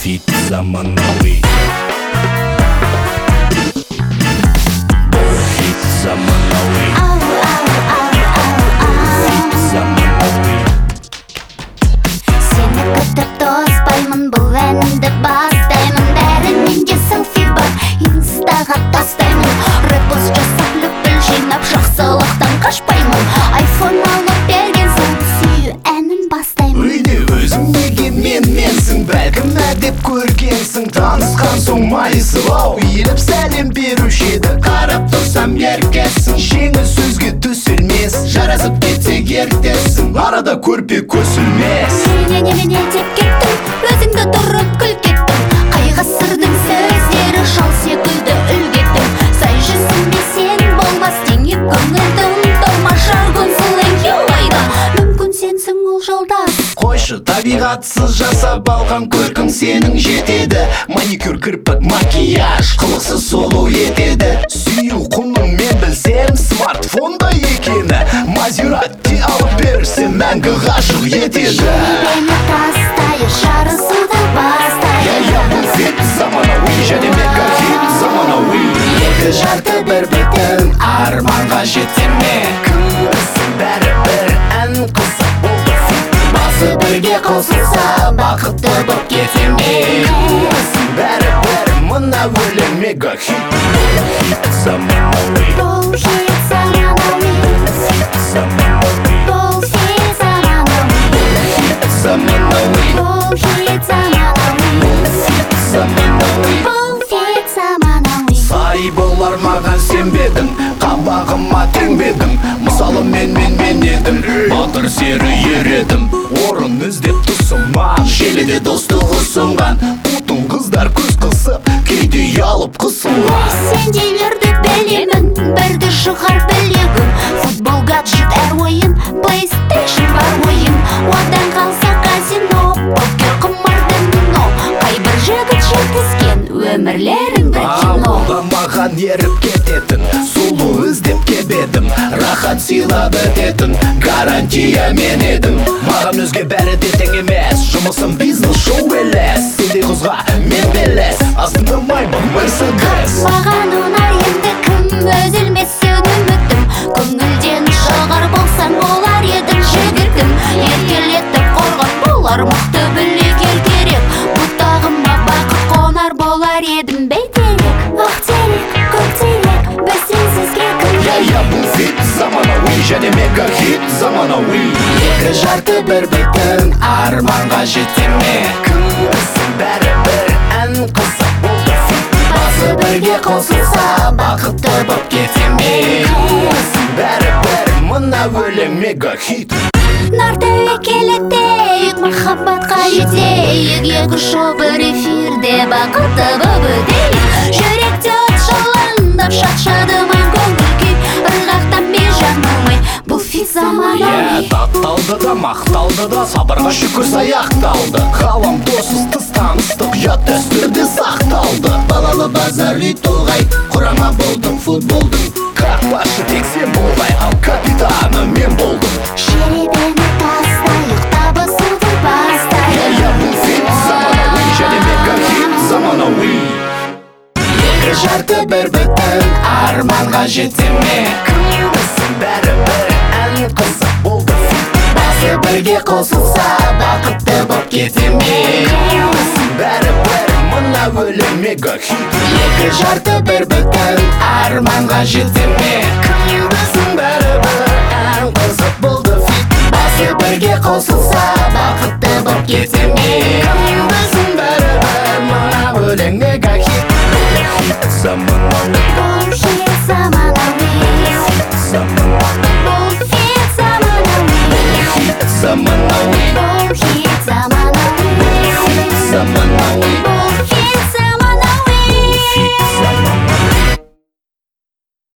Fit заманауи. Хит заманауи. Хит заманауи. Сені күтіп тоспаймын, бұл әнді бастаймын. Бәрінен де селфи бар, инстаға тастаймын. Репост жасап løпіл жинап, жақсылықтан қашпаймын. Айфон алып берген соң сүю әнін бастаймын. Үйде өзің неге менсің, бәлкім әдеп көргенсің. Танысқан соң майысып ау, иіліп сәлем беруші еді. Қарап тұрсам еркесің, жеңіл сөзге төселмес. Жарасып кетсе ертесің, арада көрпе көсілмес. Немене деп кеттім, өзіңді тұрып күл кеттім. Қайғы сырдың сөздері жал секілді үлгеттім. Сай жүзіме сен болмас, теңеп көңілдің толмашар күнсілің елайда. Мүмкін сенсің ол жолдас. Қойшы, табиғатсыз жасап алған көркің сенің жетеді. Маникюр, кірпік, макияж қылықсыз сұлу етеді. Сүю құнын мен білсем, смартфонда екені. Мазерати алып берсе мәңгі ғашық етеді. Мені тастайық, жарысуды бастайық. Бұл хит заманауи және мега хит заманауи. Екі жарты бір бетін арманға жете ме? Кімбісің бәрібір ән қызық болды фит. Басы бірге қосылса бақытты боп кете ме? Кімбісің бәрібір мына өлең мега хит. Хит заманауи. Бұл хит заманауи. Хит заманауи. Бұл хит заманауи. Хит заманауи. Бұл хит заманауи. Хит заманауи. Бұл хит заманауи. Сай болар маған сенбедің, қабағыма теңбедің. Мысалы мен едім, батыр сері ередім. Орын іздеп тұсыма, желіде достық ұсынған. Ұтын қыздар көз қысып, кейде ұялып қысылған. Сендейлерді білемін, бірді шығар білегім. Футбол, гаджет, әр ойын, PlayStation бар ойын. Одан қалса казино, покер, құмар, домино. Қайбір жігіт жеткізген өмірлеріңді кино. Маған еріп кететін, сұлу іздеп кебедім. Рахат сыйлап өтетін, гарантия мен едім. Маған өзге бәрі де тең емес, жұмысым бизнес шоу елес. Сендей қызға мен белес, астында маймын Мерседес. Маған ұнар енді кім өзілмес сен үмітім. Көңілден шығар болсаң болар едің жігіркім. Еркелетіп қорған болар мықты білек еркерек. Бұттағыма бақыт қонар болар едім бейтерек. Ақтерек, көктерек, біз сенсізге кім. Бұл хит заманауи және мега хит заманауи. Екі жарты бір бетін арманға жете ме? Кімбісің бәрібір ән қызық болды фит. Басы бірге қосылса бақытты боп кете ме? Кімбісің бәрібір мына өлең мега хит. Нар тәуекелетейік, махаббатқа жетейік. Екі шоу бір эфирде бақытты боп өтейік. Жүректе от жалындап шат-шадыман көңіл күй. Ырғақтан бей жаңылмай, бұл хит заманауи. Тапталды да мақталды да, сабырға шүкір саяқталды. Ғалам досыз тыс таныстық, ұят дәстүрде сақталды. Балалы базар үй толғай, құрама болдым футболдың. Қақпашы тек сен болғай, ал капитаны мен болдым. Жеребені тастайық, табысуды бастайық. Бұл хит заманауи және мега хит заманауи. Екі жарты бір бүтін арманға жете ме? Кімбісің бәрібір ән қызық болды фит. Басы бірге қосылса бақытты боп кете ме? Кімбісің бәрібір мына өлең мега хит. Екі жарты бір бүтін арманға жете ме? Кімбісің бәрібір ән қызық болды фит. Басы бірге қосылса бақытты боп кете ме? Кімбісің бәрібір